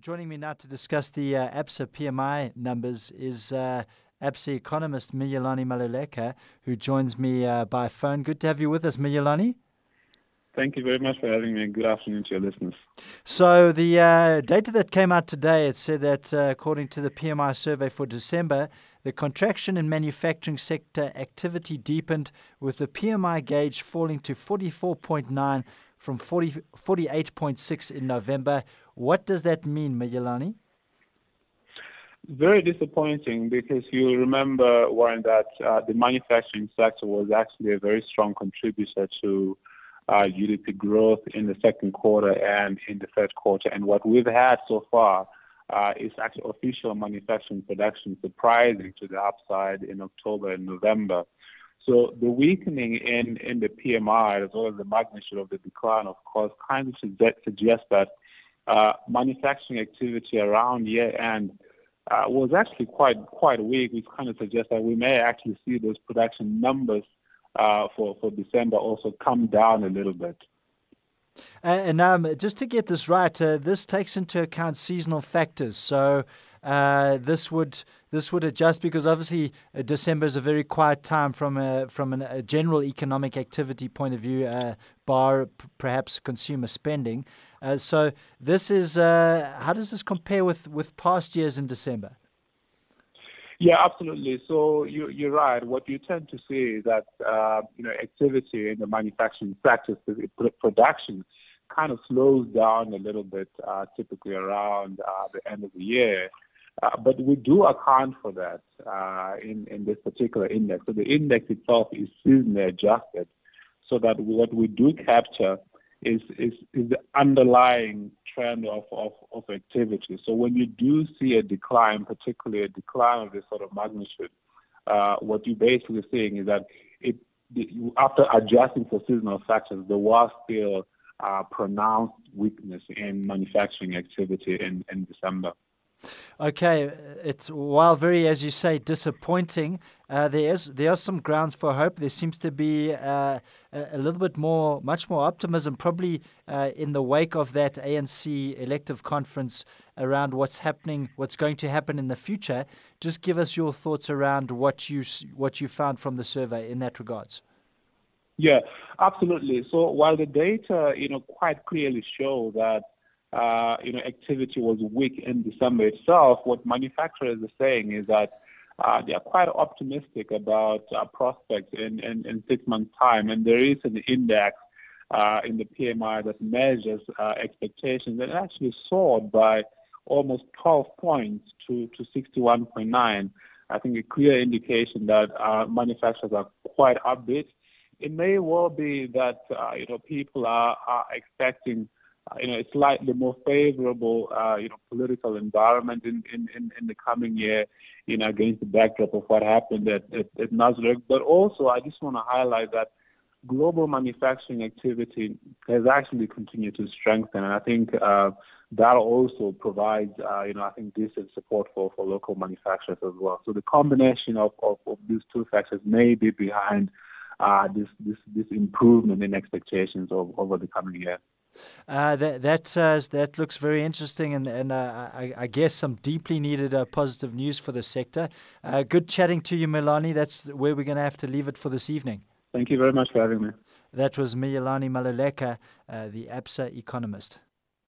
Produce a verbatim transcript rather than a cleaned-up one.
Joining me now to discuss the uh, ABSA P M I numbers is uh, ABSA economist Miyelani Maluleka, who joins me uh, by phone. Good to have you with us, Miyelani. Thank you very much for having me. Good afternoon to your listeners. So the uh, data that came out today, it said that uh, according to the P M I survey for December, the contraction in manufacturing sector activity deepened, with the P M I gauge falling to forty-four point nine from forty, forty-eight point six in November. What does that mean, Miyelani? Very disappointing, because you remember, Warren, that uh, the manufacturing sector was actually a very strong contributor to uh, G D P growth in the second quarter and in the third quarter. And what we've had so far uh, is actually official manufacturing production surprising to the upside in October and November. So the weakening in, in the P M I, as well as the magnitude of the decline, of course, kind of suggests that uh, manufacturing activity around year-end uh, was actually quite quite weak, which kind of suggests that we may actually see those production numbers uh, for, for December also come down a little bit. Uh, and um, just to get this right, uh, this takes into account seasonal factors. So uh, this would this would adjust, because obviously uh, December is a very quiet time from a, from an, a general economic activity point of view, uh, bar p- perhaps consumer spending. Uh, so this is uh, how does this compare with, with past years in December? Yeah, absolutely. So you, you're right. What you tend to see is that uh, you know activity in the manufacturing sector, the production, kind of slows down a little bit, uh, typically around uh, the end of the year. Uh, but we do account for that uh, in, in this particular index. So the index itself is seasonally adjusted, so that what we do capture is, is, is the underlying trend of, of, of activity. So when you do see a decline, particularly a decline of this sort of magnitude, uh, what you're basically seeing is that it, the, after adjusting for seasonal factors, there was still uh, pronounced weakness in manufacturing activity in, in December. Okay, it's while very, as you say, disappointing, uh, there is there are some grounds for hope. There seems to be uh, a, a little bit more, much more optimism, probably uh, in the wake of that A N C elective conference around what's happening, what's going to happen in the future. Just give us your thoughts around what you what you found from the survey in that regards. Yeah, absolutely. So while the data, you know, quite clearly show that Uh, you know, activity was weak in December itself, what manufacturers are saying is that uh, they are quite optimistic about uh, prospects in, in, in six months' time. And there is an index uh, in the P M I that measures uh, expectations, and it actually soared by almost twelve points to, to sixty-one point nine. I think a clear indication that uh, manufacturers are quite upbeat. It may well be that, uh, you know, people are, are expecting Uh, you know, a slightly more favorable, uh, you know, political environment in, in, in, in the coming year, you know, against the backdrop of what happened at, at, at Nasrec. But also, I just want to highlight that global manufacturing activity has actually continued to strengthen. And I think uh, that also provides, uh, you know, I think decent support for, for local manufacturers as well. So the combination of, of, of these two factors may be behind uh, this, this, this improvement in expectations of, over the coming year. Uh, that that uh, that looks very interesting, and and uh, I, I guess some deeply needed uh, positive news for the sector. Uh, good chatting to you, Miyelani. That's where we're going to have to leave it for this evening. Thank you very much for having me. That was Miyelani Maluleka, uh, the ABSA economist.